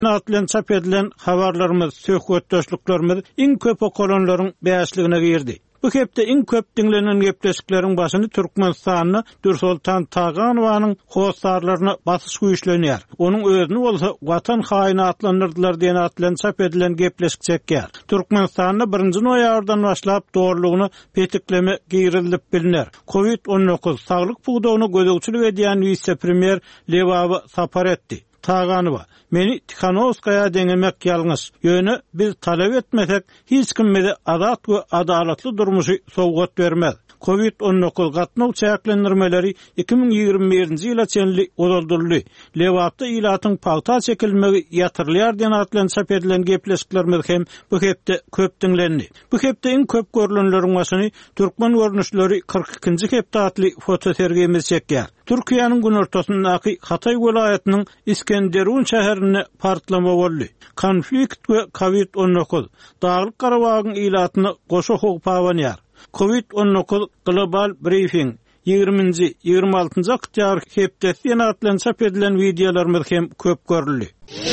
Atlan çap edilen habarlarımız, söhbetdeşliklerimiz iň köp okolonlaryň bäşligine girdi. Bu hepde iň köp dinlenen gepleşikleriň başyny Türkmenistanyny Nursultan Taganowanyň howsarlaryna basyş güýçlenýär. Onuň özüni bolsa watan haýyny atlandyrdylar diýen atlan çap edilen gepleşik çekýär. Türkmenistanyny 1-nji noýabrdan başlap doğrulugyny petikleme giýrilip bilinär. Covid-19 saglyk puwdagyny gözegçilik edýän vice-premier Lewaby sapar etdi. Taganowa, meni Tikhanovskaya deňemek ýalňyş. Ýöne biz talap etmesek, hiç kimde azat we adalatly durmuşy sowgat bermez. Covid-19 gatnaw çäklendirmeleri 2021-nji ýyla çenli olduruldy. Lewapda ilatyň pagta çekilmegi ýatyrylýar diýen atlan çap edilen gepleşiklerimiz hem bu hepde köp dinlendi. Bu hepde iň köp görülenleriň başyny türkmen görnüşleri 42-nji hepde atly fotosergimiz çekýär. Türkiýanyň gün ortasyndaky Hatay welaýatynyň İskenderun şäherine partlama boldy. Konflikt we Covid-19 Daglyk Garabagyň ilatyny goşa howpawanýar. Covid-19 Global Briefing 20-nji 26-njy oktýabr hepdesi ýene atlan çap edilen videolarymyz hem köp görüldi.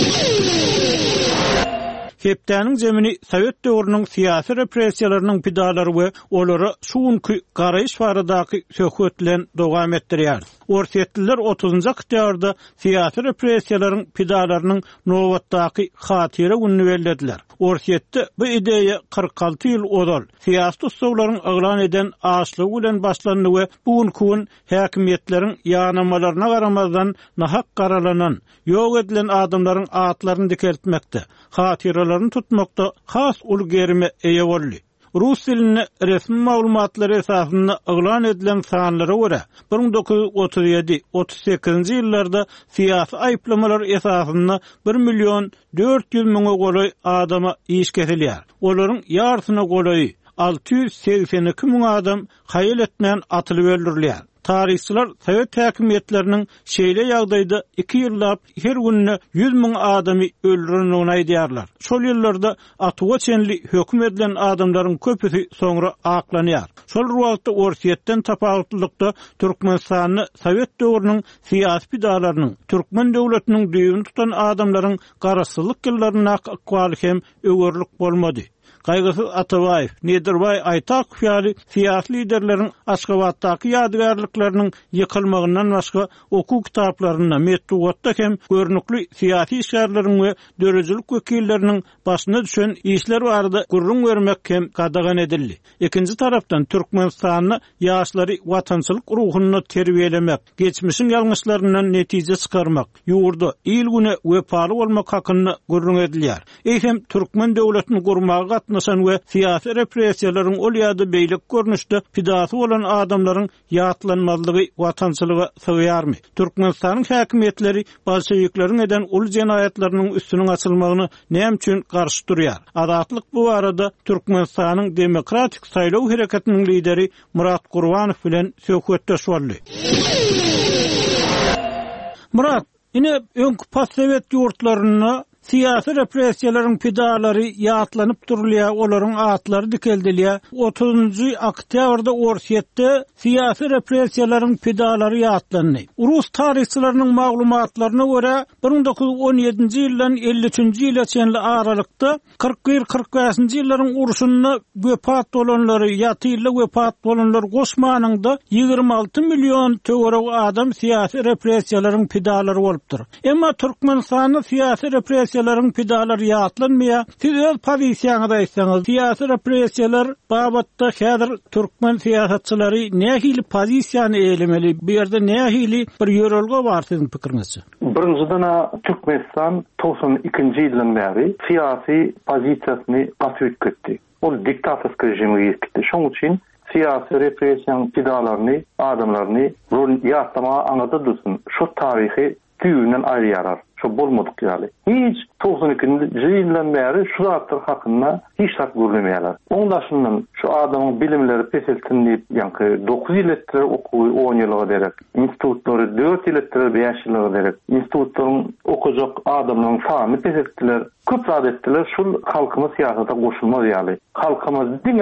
Hepdäniň jemini Sowet döwrüniň syýasy repressiýalarynyň pidalary we olara şuňky garaýyş baradaky söhbetlen dowam etdirýär. Orsetliler 30-njy oktýabrda syýasy repressiýalaryň pidalarynyň nowatdaky hatira gününi bellädiler. Orsetde bu ideýa 46 ýyl odal. Syýasy tutsawlaryň aglan eden aşlygy bilen başlandy we bugünkü gün häkimetleriň ýanamalaryna garamazdan nahak garalanan, ýok edilen adamlaryň atlaryny dikeltmekde. Hatiralarını tutmakta has ulgerime eýe boldy. Rus dilini resmi maglumatlary esasında aglan edilen sanlara göre 1937-38-nji ýyllarda syýasy aýplamalar esasında 1.400.000 goly adama iş kesilýär. Olaryň ýarsyna goly 682.000 adam haýyl etmän atylyp öldürilýär. Tarihçiler Sovet häkimetleriniň şeýle ýagdaýda 2 ýyllap her günne 100.000 adamy öldürenini aýdýarlar. Şol ýyllarda atyga çenli höküm edilen adamlaryň köpüsi soňra aklanýar. Şol wagtda Orsetden tapaglykda Türkmenistanyny Sovet döwrüniň syýasy pidalarynyň, Türkmen döwletiniň düýbüni tutan adamlaryň garaşsyzlyk ýyllaryna akwaly hem öwürlük bolmady. Gaýgysy Atabaýew, Nederbay Aýtak ýaly syýasy liderleriň Aşgabatdaky ýadygärliklarynyň ýykylmagyndan başga okuw kitaplaryna metdugatda hem görnükli syýasy işgärleriň we dörejilik wekilleriniň başyna düşen işler barada gurrun bermek hem gadagan edildi. Ikinji tarapdan Türkmenistanyny ýaşlary watançylyk ruhuny terbiýelemek, geçmişiň ýalňyşlaryndan netije çykarmak, ýurda il güne wepaly bolmak hakyny gurrun edilýär. Eýsem Türkmen döwletini gurmaga naşan we syýasy repressiýalaryň ol ýa-da beýlik görnüşde pidasy bolan adamlaryň ýatlanmazlygy watançylyga sygyarmy? Türkmenistanyň häkimetleri bolşewikleriň eden ul jenaýatlarynyň üstüniň açylmagyny näme üçin garşy durýar? Adatlyk bu arada Türkmenistanyň demokratik saýlaw hereketiniň lideri Murat Gurbanow bilen söhbetdeş boldy. Murat, ine öňkü postsovet ýurtlaryna syýasy repressiýalaryň pidalary ýatlanyp durulýar, olaryň atlary dikeldilýär. 30-njy oktýabrda Orsetde syýasy repressiýalaryň pidalary ýatlandy. Rus tarihçileriniň maglumatlaryna görä 1917-nji ýyldan 53-nji ýyla çenli aralykda 41-45-nji ýyllaryň uruşunda wepat bolanlary ýatyla wepat bolanlar goşmanynda 26 million töwerek adam syýasy repressiýalaryň pidalary bolupdyr. Emma Türkmenistanyň syýasy repressiýalaryň pidalary ýatlanmaýar. Siz öz pozisiýaňyzda aýtsaňyz, syýasy repressiýalar babatda häzir türkmen syýasatçylary nähili pozisiýany eýlemeli? Bu ýerde nähili bir ýörelge bar siziň pikiriňizçe? Birinjiden Türkmenistan 92-nji ýyldan bäri syýasy pozisiýasyny gatyp etdi. Ol diktatorsk rejime ýetdi. Şoň üçin syýasy repressiýanyň pidalaryny, adamlaryny rol ýatma aňyda dursun. Şu taryhy düýünden aýrýarar. Şu bolmadyk ýaly. Hiç 92-nji ýyldan bäri şu zatlar hakynda hiç tak görülmeýärler. Oňdaşyndan şu adamyň bilimleri peseltin diýip, ýa-ni 9 ýyl etdir okuwy 10 ýylga derek, institutlary 4 ýyl etdir 5 ýylga derek, institutlaryň okujak adamlaryň sany peseltdiler, köp zat etdiler. Şol halkymyz syýasata goşulmaz ýaly. Halkymyz diňe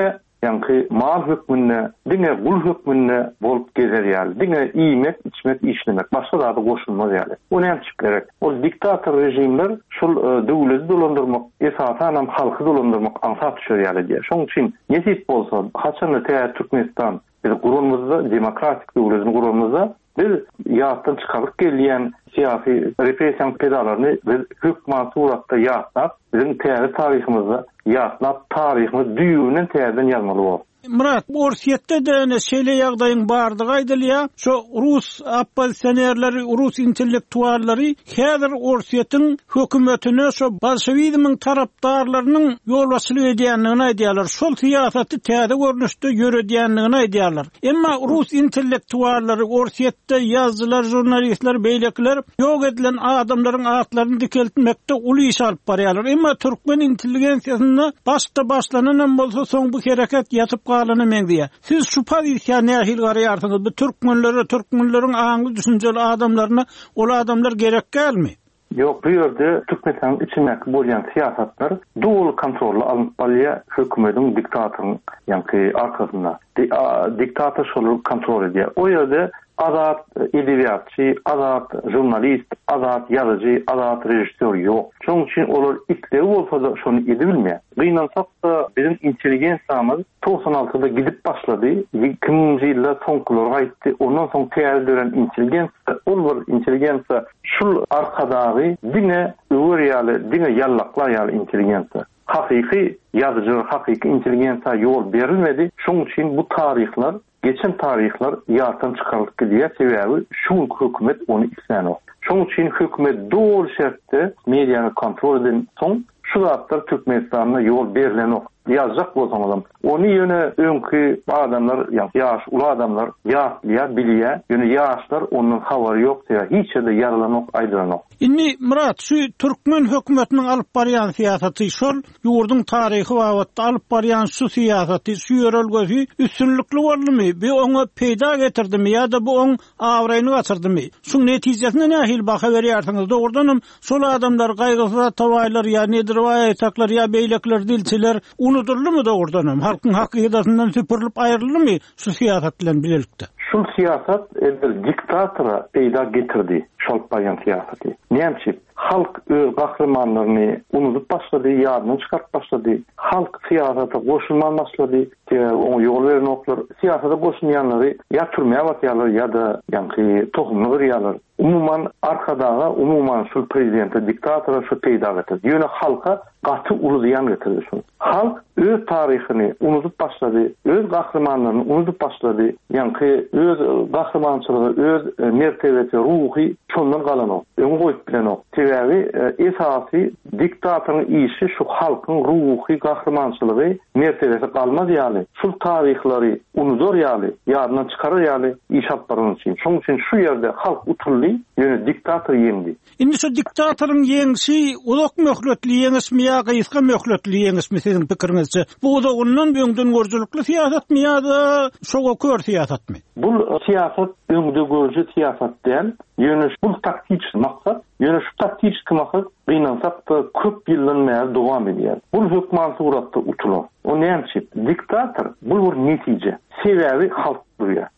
ýa-ni mal hökmünde, diňe gul hükmünde bolup gezer ýaly. Diňe iýmek, içmek, işlemek, başga da goşulmaz ýaly. O näme gerek? Ol diktator rejimler şol döwleti dolandyrmak, esasen halky dolandyrmak ansat düşer ýaly diýer. Şoň üçin nesip bolsa, haçan da Türkmenistan biz gurulmazda demokratik döwletini gurulmazda biz ýatdan çykaryp gelýän siyasi represiýa pedalaryny biz hökümet suratda ýatnap, bizim taryhymyzda ýatnap, taryhymy düýünden täzeden ýazmaly bol. Murat, Orsiýetde de şeýle ýagdaýyň bardygy aýdylýar. Şo Rus oppozisionerleri, Rus intellektuallary häzir Orsiýetiň hökümetine şo bolşewizmiň tarapdarlarynyň ýol başçylyk edýändigini aýdýarlar. Şol siýasaty täze görnüşde ýöredýändigini aýdýarlar. Emma Rus intellektuallary, Orsiýetde ýazgylar, jurnalistler, beýlekler ýok edilen adamlaryň atlaryny dikeltmekde uly iş alyp barýarlar. Emma türkmen intelligensiýasyna başlanan bolsa soň bu hereket ýatyp meňdiýär. Siz şu pozisiýa nähil garaýarsyňyz? Bu türkmenleriň aňly düşünjeli adamlaryna ol adamlar gerek gelmi? Yok, bu ýerde Türkmenistanyň içindäki bolýan siýasatlar dowul kontrolly alyp barýar hökümetiň diktatoryň ýa-ni arkasynda. Diktator şol kontrol edýär. O ýerde azat edebiýatçy, azat jurnalist, azat ýazyjy, azat rejissor ýok. Şoň üçin olar ikde bolsa da şonu edebilmeýär. Gynansak da bizim intelligensiýamyz 96-da gidip başlady. 2000-nji ýylda soňkulara gaýtdy. Ondan soň täze dören intelligensiýa, ol intelligensiýa şul arkadagy diňe öwürýäli, diňe ýallaklar ýaly intelligensiýa. Hakyky ýazyjy, hakyky intelligensiýa ýol berilmedi. Şoň üçin bu taryhlar, geçen taryhlar ýartan çykaryp gidýär. Sebäbi şu hökümet onu islenok. Şoň üçin hökümet dol şertde mediany kontrol eden soň şu zatlar Türkmenistanyna ýol berilenok. Ýazjak bolsaň adam. Onu ýöne öňkü adamlar, ýaş, ulu adamlar ýaşlýar, bilýär. Ýöne ýaşlar onuň habary ýok diýär. Hiç de ýaralanok, aýdyranok. Inni Murat, şu türkmen hökümetiniň alyp barýan siýasaty şol ýurdun taryhy wagtda alyp barýan şu siýasaty, şu ýörelgesi üstünlikli boldymy? Bu oňa peýda getirdimi ýa-da bu oň awraýyny gaçyrdymy? Şu netijesine nähil baka berýärsiňiz? Dogrudanam şol adamlar gaýgysyza tawaýlar ýa nedir aýtaklar ýa beýlekler, dilçiler unutuldymy dogrudanam? Halkyň hakykatynyň süpürilip aýryldymy şu siýasat bilen bilelikde? Şu siýasat diktatora peýda getirdi. Şol barýan siýasaty. Näçe halk öz gahrymanlaryny unutup başlady, ýadyny çykaryp başlady. Halk siýasata goşulman başlady. Oňa ýol berenoklar siýasata goşulýanlary ýa türmäge batýarlar ýa-da ýa-ni tohumly berýärler. Umuman arkadaga, umuman şu prezidente, diktatora şu peýda getirdi. Ýöne halka gaty uruyan getirdi şunu. Halk öz taryhyny unutup başlady, öz gahrymanlaryny unutup başlady. Ýa-ni öz gahrymançylygy, öz mertebesi, ruhy şondan galanok. Öňe goýup bilenok. Sebäbi esasy diktatoryň işi şu halkyň ruhy, gahrymançylygy, mertebesi galmaz ýaly. Şu taryhlary unutur ýaly, ýadyna çykarar ýaly iş apparyň üçin. Şoň üçin şu ýerde halk uturly, ýöne diktator ýeňdi. Indi şu diktatoryň ýeňsi ulak möhletli ýeňismi ýa gyska möhletli ýeňismi sizin pikiriňizçe? Bu da ondan öňden görjülükli siýasatmy ýa-da şoga kör siýasatmy? Bu siýasat öňde görjü siýasat diýen, ýöne bu taktik maksat, ýöne şu taktik maksat gynansak da köp ýyldan bäri dowam edýär. Bu hökümet suratda utular. O näçe diktator bu bir netije. Sebäbi halk durýar.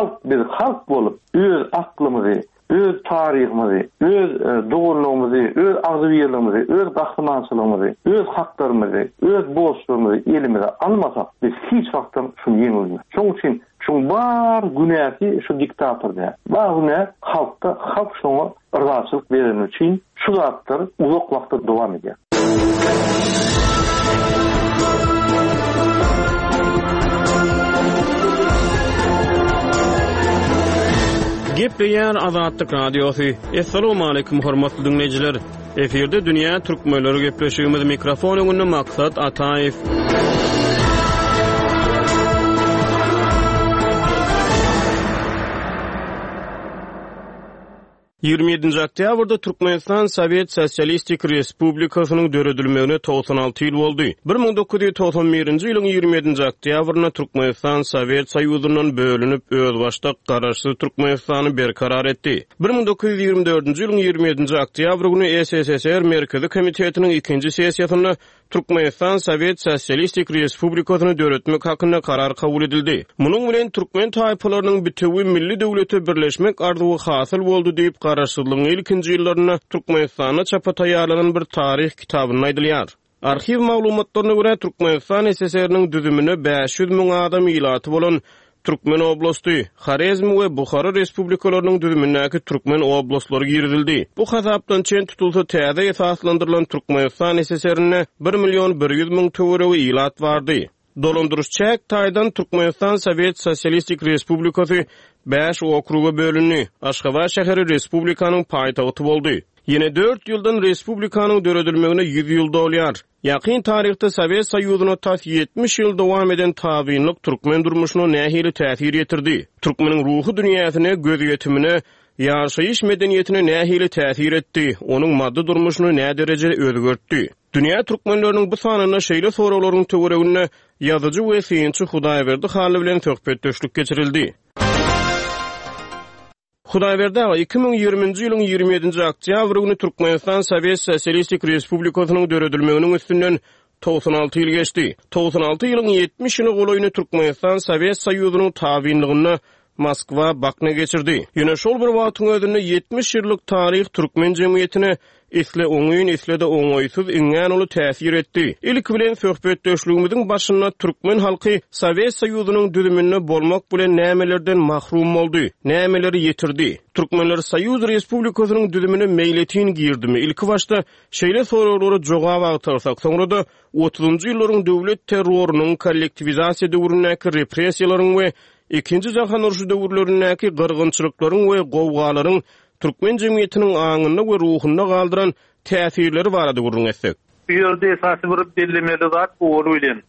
Halk bolup öz aklymyzy, öz taryhymyzy, öz dogurlygymyzy, öz agzybirligimizi, öz gahrymançylygymyzy, öz haklarymyzy, öz bolşulygymyzy elimize almasak biz hiç wagtdan şunu ýeňilmeýär. Şoň üçin şu bar günäsi şu diktatorda. Bar günä halkda, halk şoňa ırgaçlyk beren üçin şu zatlar uzak wagtda dowam edýär. Gepleýär Azatlyk Radiosy. Assalamu alaykum hormatly dinleýijiler. Eferde dünýä türkmenleri gepleşigimiz mikrofon öňünde maksat Ataýew. 27 oktyabrda Türkmenistan Sovet Sosialistik Respublikasynyň döredilmegine 96 ýyl boldy. 1991-nji ýylyň 27 oktyabrynda Türkmenistan Sovet Soýuzynyň bölünip özbaşda garaşsyz Türkmenistany berkarar etdi. 1924-nji ýylyň 27 oktябr güni SSSR Merkezi Komitetiniň 2-nji sessiýasynda Türkmenistan Sovet Sosialistik Respublikasyny döretmek hakynda karar kabul edildi. Munyň bilen Türkmen taýpalarynyň bütüwi milli döwleti birleşmek arzuwy hasyl boldy diýip garaşsyzlygyň ilkinji ýyllaryna Türkmenistana çapa taýýarlanan bir tarih kitabyny aýdylýar. Arxiv maglumatlaryna görä Türkmenistan SSR-niň düzümine 500 000 adam ýylaty bolan Türkmen oblasty, Xarezm we Buxara respublikalarynyň düzümindäki Türkmen oblastlary girildi. Bu hasapdan çen tutulsa täze esaslandyrylan Türkmenistan SSR-ne 1.100.000 töwerewi ýylat bardy. Dolandyrışçak taýdan Türkmenistan Sovet Sosialistik Respublikasy 5 okruga bölünýär. Aşgabat şäheri respublikanyň paýtagty boldy. Ýene 4 ýyldan respublikanyň döredilmegine 100 ýyl dolýar. Ýakyn tarihte Sovet Soýuzyna tas 70 ýyl dowam eden tabiinlik türkmen durmuşyna nähili täsir ýetirdi. Türkmeniň ruhy dünýäsine, göz ýetimine, ýaşaýyş medeniýetine nähili täsir etdi. Onuň maddi durmuşyny nä derejede özgertdi. Dünýä türkmenläriniň bu sanyna şeýle sorawlaryň töweregine ýazyjy we synçy Hudaýberdi haly bilen söhbetdeşlik geçirildi. Hudaýberdi 2020-nji ýylyň 27 oktябr güni Türkmenistan Sovet Sosialistik Respublikasynyň döredilmeginiň üstünden 96 ýyl geçdi. 96 ýylyň 70-ni golaýyny Türkmenistan Sovet Soýuzynyň tabiinligine Moskwa bakna geçirdi. Ýene şol bir wagtyň özünde 70 ýyllyk tarih türkmen jemgyýetine isle oňyň isle de oňoýsuz iňňän uly täsir etdi. Ilk bilen söhbetdeşligimiziň başynda türkmen halky Sovet Soýuzynyň düzüminde bolmak bilen nämelerden mahrum boldy, nämeleri ýetirdi. Türkmenler Soýuz Respublikasynyň düzümine meýletin girdimi? Ilk başda şeýle sorawlary jogap agtarsak, soňra da 30-njy ýyllaryň döwlet terrorunyň kollektivizasiýa döwründäki repressiýalaryň we ikinji jahan uruşy döwürlerindäki gyrgynçylyklaryň we gowgalaryň Türkmen jemgyýetiniň aňyna we ruhyna galdyran täsirleri barada gurrunetsek. Bu ýerde esasy bir bellemeli zat bolu bilen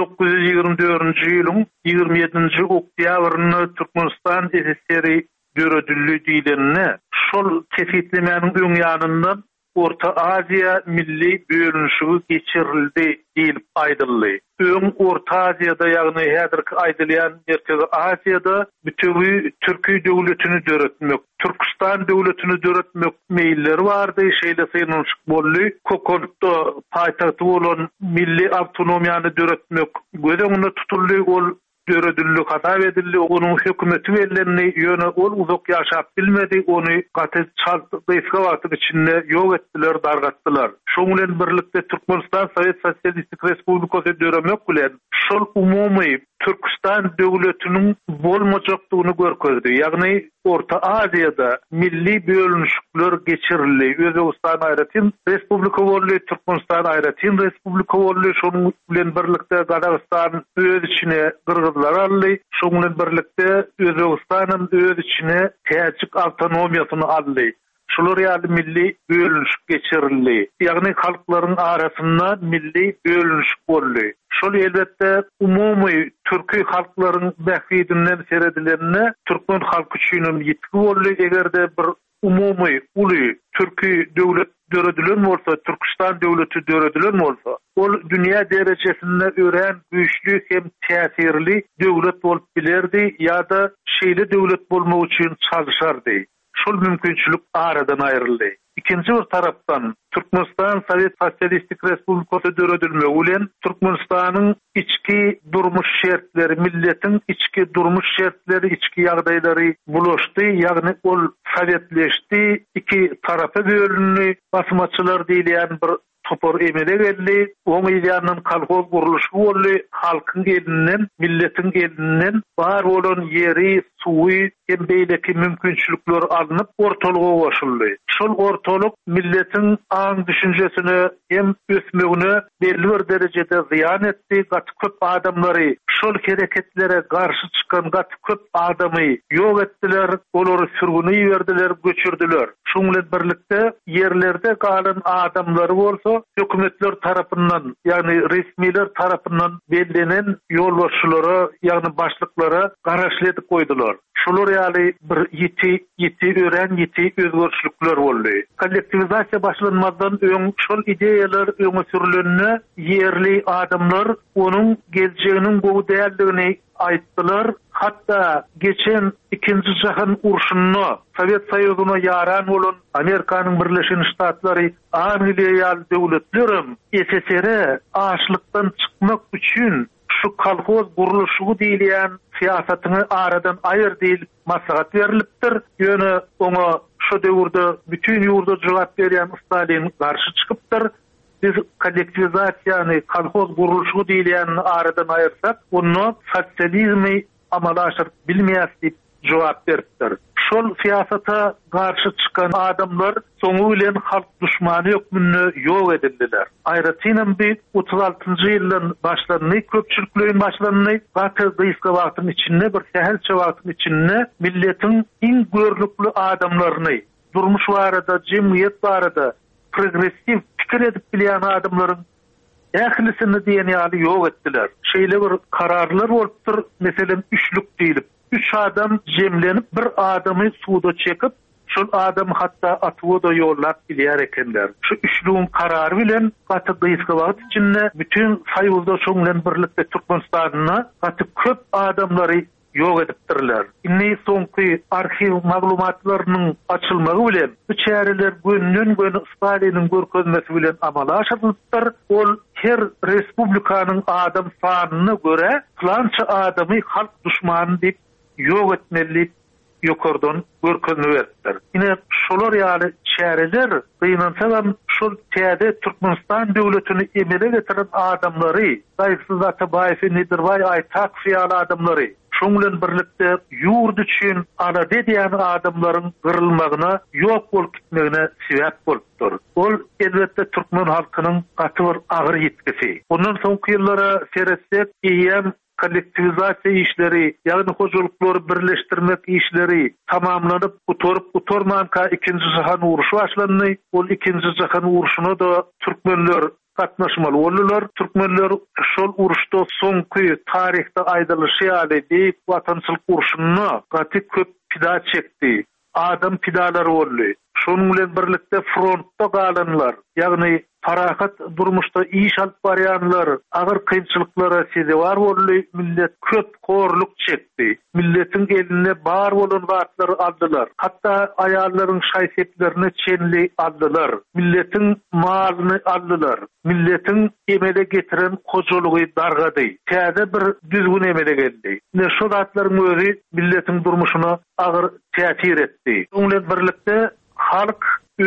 1924-nji ýylyň 27-nji oktýabryny Türkmenistan SSR döredildi diýilende şol tespitlemeniň öň ýanyndan Orta Aziya milli bölünüşi geçirildi diýilip aýdyldy. Öň Orta Aziýada, ýagny häzirki aýdylýan Merkezi Aziýada bütüwi Türkiýe döwletini döretmek, Türkistan döwletini döretmek meýilleri bardy, şeýle synanyşyk boldy. Kokonda paýtagty bolan milli awtonomiýany döretmek göz tutuldy, ol döredildi, hasap edildi, onuň hökümeti bellenli ýöne ol uzak ýaşap bilmedi, ony gaty çaldyska wagty içinde ýok etdiler, dargatdylar. Şoň bilen birlikde Türkmenistan Sovet Sosialistik Respublikasy döremek bilen şol umumy Türkistan döwletiniň bolmajakdygyny görkezdi. Ýagny Orta Aziýada milli bölünüşler geçirildi. Özbekistan aýratyn respublika boldy, Türkmenistan aýratyn respublika boldy. Şoň bilen birlikde Gadagistan öz içine Gırgızlar aldy. Şoň bilen birlikde Özbekistanyň öz içine täçik awtonomiýasyny aldy. Şolar ýaly milli bölünüşip geçirildi. Ýagny halklaryň arasynda milli bölünüşip boldy. Şol elbetde umumy türki halklaryň bähridinden seredilerine türkmen halky üçin ýetki boldy. Egerde bir umumy uly türki döwlet döredilen bolsa, Türkistan döwleti döredilen bolsa, ol dünýä derejesinde ören güýçli hem täsirli döwlet bolup bilerdi ýa-da şeýle döwlet bolmak üçin çalışardy. Şol mümkinçilik aradan aýryldy. İkinci bir tarapdan Türkmenistan Sovet Sosialistik Respublikasy döredilmegi bilen Türkmenistanyň içki durmuş şertleri, milletin içki durmuş şertleri, içki ýagdaýlary bulaşdy, ýagny ol sovetleşdi, iki tarapy bölünýär, basmaçylar diýilýän bir topor emele geldi, o milyanın kolhoz guruluşu boldy, halkın elinden, milletin elinden bar bolan yeri, suwy hem beýleki mümkinçilikler alınıp ortalyga goşuldy. Şol ortalyk milletin aň düşünjesine hem ösmegine belli bir derejede ziyan etdi. Gaty köp adamlary şol hereketlere garşy çykan gaty köp adamy ýok etdiler, olary sürgüne ýerdiler, göçürdiler. Şoň bilen birlikde yerlerde galan adamlary bolsa hökümetler tarapyndan, ýagny resmiler tarapyndan bellenen ýolbaşçylara, ýagny başlyklara garaşlyk goýdular. Şolar ýaly bir ýiti özgörçlükler boldy. Kollektivizasiýa başlanmadan öň şol ideýalar öňe sürülenine yerli adamlar onuň geljeginiň bu däýerligini aýtdylar. Hatta geçen ikinci Jahon urşuny Sovet Soýuzyna ýaran bolan Amerikanyň Birleşen Ştatlary, Angliýa döwletlerim SSR açlykdan çykmak üçin şu kolhoz guruluşy diýilen siýasatyny aradan aýyr diýip maslahat berilipdir. Ýöne oňa şu döwürde bütün ýurda jogap berýän Stalin garşy çykypdyr. Biz kollektivizasiýany, kolhoz guruluşy diýilen aradan aýyrsak, onu sosializmi amala aşyryp bilmeýäs diýip jogap beripdir. Şol siýasata garşy çykan adamlar soňu bilen halk düşmany hökmüni ýok edildiler. Aýratynam bir 36-njy ýylyň başlanyny, köpçüliklerin başlanyny gaty gyska wagtyň içinde bir sähelçe wagtyň içinde milletiň iň görnükli adamlaryny, durmuş barada, jemgyýet barada progressiv pikir edip bilýän adamlaryň ählisini diýen ýaly ýok etdiler. Şeýle bir kararlar bolupdyr, meselem üçlük diýilip. 3 adam jemlenip bir adamy suwda çekip, şol adam hatta atyda ýollap bilýär ekenler. Şu üçlüğün karary bilen gaty gyska wagt içinde bütün Soýuzda şoň bilen birlikde Türkmenistanyna gaty köp adamlary ýok edipdirler. Inni soňky arxiv maglumatlarynyň açylmagy bilen bu çäreler günden-gün Staliniň görkezmesi bilen amala aşyrypdyr. Ol her respublikanyň adam sanyna göre plança adamy halk düşmany diýip ýok etmeli ýokardan görkezme beripdir. Ine şolar ýaly çäreler gynansalam şol täze Türkmenistan döwletini emele getiren adamlary, Gaýsyz Atabaýew, Nidirbay Aýtak fiýal adamlary, şoň bilen birlikde ýurt üçin ana diýen adamlaryň gyrylmagyna, ýok bolup gitmegine sebäp bolupdyr. Ol elbetde türkmen halkynyň gaty bir agyr ýetkisi. Ondan soňky ýyllara seretsek, kollektivizasiya işleri, ýagny hojalykları birleşdirmek işleri tamamlanyp utormanka ikinci Jahon uruşy başlandy. Ol ikinci Jahon uruşyna da türkmenler gatnaşmaly boldular. Türkmenler şol uruşda soňky tarihde aýdylşy ýaly diýip watançylyk uruşyny gaty köp pida çekdi. Adam pidalary boldy. Şonuň bilen birlikde frontda galanlar, ýagny parahat durmuşda iş alyp barýanlar, agyr kynçylyklara sezewar boldy. Millet köp gorluk çekdi. Milletiň eline bar bolan wagtlary aldylar. Hatta aýallaryň şaýseplerini çenli aldylar. Milletiň malyny aldylar. Milletiň emele getiren hojalygy dargady. Täze bir düzgün emele geldi. Ne şu zatlaryň özi milletiň durmuşyna agyr täsir etdi. Oňla birlikde halk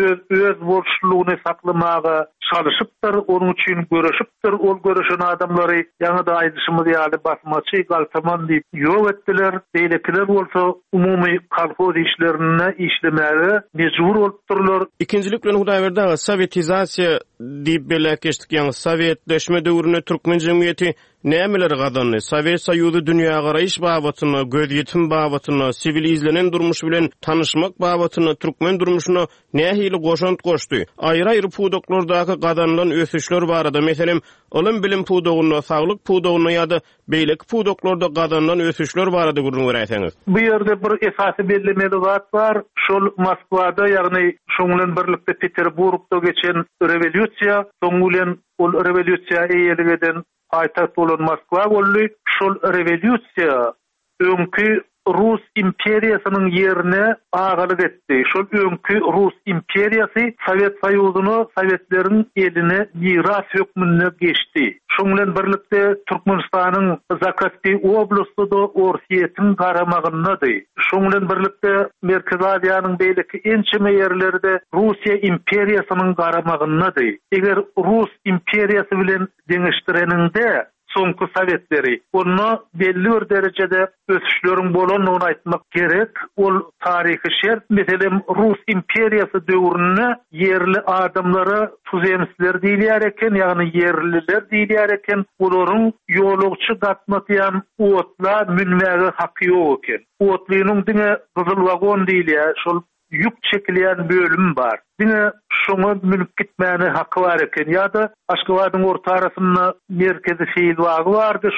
öz borçluğunu saklamağa çalışıptır, onun için görüşüptür. Ol görüşen adamları ýa-da aýdyşymyz ýaly basmaçy, galtaman diýip ýok etdiler. Beýlekiler bolsa umumy kolhoz işlerine işlemäge mejbur bolupdyrlar. İkincilik bilen Hudaýberde sowetizasiýa diýip belläkeşdik, ýa-ni sowetleşme döwrüne türkmen jemgyýeti nämeler gadanly? Sowet Soýuzy dünýä garaýyş babatyna, göz ýetim babatyna, sivil izlenen durmuş bilen tanışmak babatyna, türkmen durmuşyna nähili goşant goşdy. Aýry-aýry pudoklardaky gadanlan ösüşler barada, meselem, ilim bilim pudogyna, saglyk pudogyna ýa-da beýleki pudoklarda gadanlan ösüşler barada gurrun beräýsäňiz. Bu ýerde bir esasy bellemeli zat bar. Şol Moskwada, ýagny şoň bilen birlikde Peterburgda geçen rewolýusiýa, soň bilen ol rewolýusiýa eýelik eden aýtat bolan Moskwa boldy. Şol rewolýusiýa öňkü Rus imperiýasynyň ýerine agalyk etdi. Şol öňkü Rus imperiýasy Sowet Soýuzyny Sowetlerin eline miras hökmüne geçdi. Şoň bilen birlikde Türkmenistanyň Zakaspy oblastynda Orsiýetiň garamagyndady. Şoň bilen birlikde Merkezi Aziýanyň beýleki ençeme ýerlerinde Russiýa imperiýasynyň garamagyndady. Eger Rus imperiýasy bilen deňişdireninde soňky Sowetleri onu belli bir derejede ösüşleriň bolanyny aýtmak gerek. Ol tarihi şert. Meselem Rus imperiýasy döwründe yerli adamlara tuzemsizler diýilýär eken, ýagny yerliler diýilýär eken. Olaryň ýolugçy gatmatýan otla münmäge haky ýok eken. Otlynyň diňe gyzyl wagon diýilýär. Şol yük çekilýän bölüm bar. Diňe şoňa münüp gitmäne haky bar eken. Ýa-da Aşgabatyň orta arasynda merkezi şeýil wagy bardy. Şol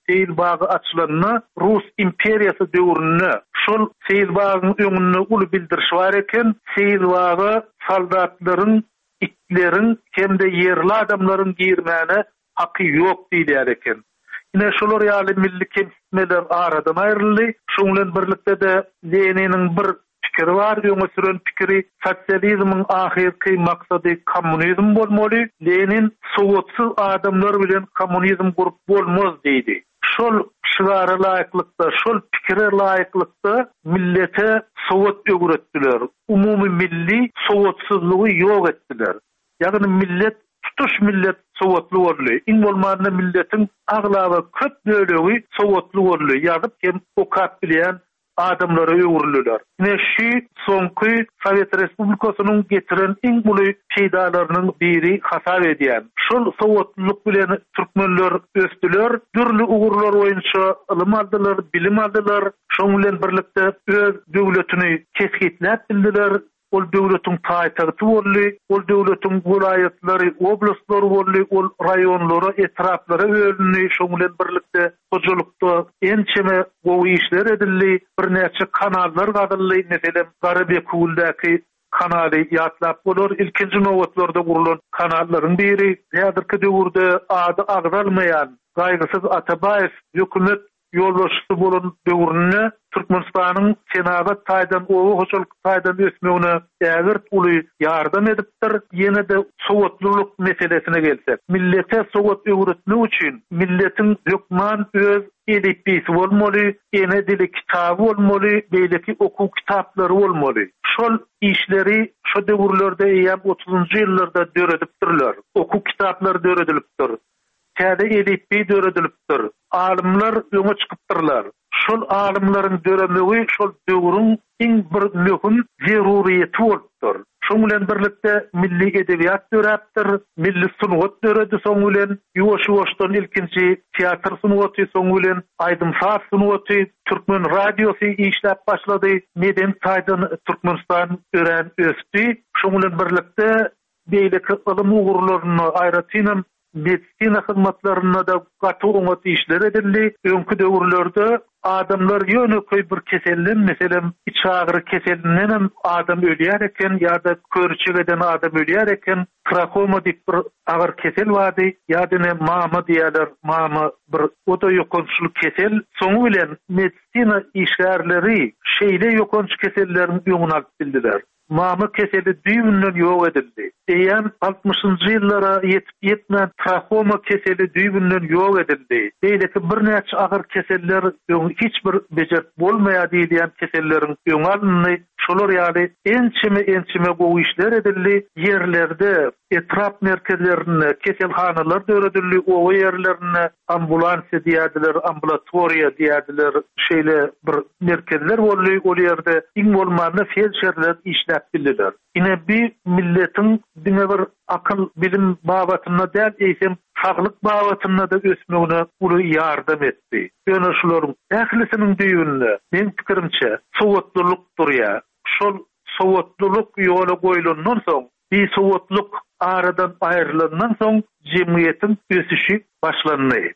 seyil bağı açılanına Rus imperiyası döwründe şol seyil bağının öňünde uly bildiriş bar eken, seyil bağı saldatlaryň, itlerin hemde yerli adamlaryň girmäne haky ýok diýýär eken. Ine şolar ýaly milli kemsitmeler aradan aýryldy. Şoň bilen birlikde de Leniniň bir pikiri var, ýöňe süren pikiri sosializmiň ahirki maksady kommunizm bolmaly. Lenin sowatsyz adamlar bilen kommunizm gurup bolmaz diýdi. Şol şigara laýyklykda, şol pikire laýyklykda millete sowat öwretdiler. Umumy milli sowatsyzlygy ýok etdiler. Ýagny millet tutuş millet sowatly boldy. İň bolmanda milletin aglaby köp bölegi sowatly boldy. Ýazyp hem okat bilen adamlara öwrüldiler. Neşi soňky Sowet Respublikasynyň getiren iň buly peýdalarynyň biri hasap edýän. Şol sowatlylyk bilen türkmenler ösdiler, türlü ugurlar boýunça ilim aldylar, bilim aldylar. Şoň bilen birlikde öz döwletini kesgitläp bildiler. Ol döwletiň taýtagy boldy, ol döwletiň welaýatlary, oblastlary boldy, ol raýonlara, etraplara bölünýär. Şoň bilen birlikde hojalykda ençeme gowy işler edildi, birnäçe kanallar gadyldy. Meselem Garabekuldaky kanaly ýatlap bolar. Ilkinji nowatlarda gurulan kanalların biri häzirki döwürde ady agdalmaýan Gaýgysyz Atabaýew hökümet ýolbaşçysy bolan döwründe Türkmenistanyň senabat taýdan owy hoşalyk taýdan ösmegine ägir uly ýardam edipdir. Ýene de sowatlylyk meselesine gelsek, millete sowat öwretmek üçin milletiň hökman öz edipisi bolmaly, ene dili kitaby bolmaly, beýleki okuw kitaplary bolmaly. Şol işleri şu döwürlerde ýa 30-njy ýyllarda döredipdirler. Okuw kitaplary döredilipdir. Täze edipi döredilipdir. Alimler ýöne çykypdyrlar. Şol alimlaryň döremegi şol döwrüň iň bir möhüm zeruriýeti bolupdyr. Şoň bilen birlikde milli edebiýat döräpdir, milli sunwat döredi, soň bilen ýuwaş-ýuwaşdan ilkinji teatr sunwaty, soň bilen aýdymsaz sunwaty, türkmen radiosy işläp başlady. Neden taýdan Türkmenistan ören ösdi. Şoň bilen birlikde beýleki ilim ugurlaryny aýratynam medisina hyzmatlaryna da gaty oňat işler edildi. Öňkü döwürlerde adamlar ýöne köý bir keselden, meselem iç agyry keselinden adam ölýär eken, ýa-da körçek eden adam ölýär eken, trakoma diýip bir agyr kesel bardy, ýa-da mama diýerler, mama bir oda ýokançlyk kesel. Soňu bilen medisina işgärleri şeýle ýokanç keselleriň öňüne alyp bildiler. Mama keseli düýbünden ýok edildi. Eýen 60-njy ýyllara ýetip ýetmän trakoma keseli düýbünden ýok edildi. Beýleki birnäçe agyr keseller hiç bir bejerip bolmaýar diýilýän keselleriň öňe alındy. Şolar ýaly ençime gowy işler edildi. Yerlerde etrap merkezlerine keselhanalar döredildi. O yerlerine ambulansiýa diýerdiler, ambulatoriýa diýerdiler. Şeýle bir merkezler boldy. O ýerde iň bolmanda felçerler işläp bildiler. Ine bir milletin diňe bir akıl bilim babatyna däl eýsem saglyk babatyna da ösmegine uly ýardam etdi. Ýöne şolaryň ählisiniň düýünde men pikirimçe sowatlylyk durýar. Şol sowatlylyk ýola goýulandan soň, bir sowatlyk aradan aýrylandan soň jemgyýetiň ösüşi başlandy.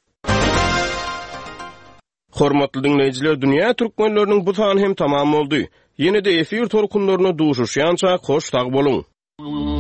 Hormatly dinleýijiler, dünýä türkmenläriniň bu sany hem tamam boldy. Ýene-de efir torkunlaryna duşuşýança hoş tag boluň.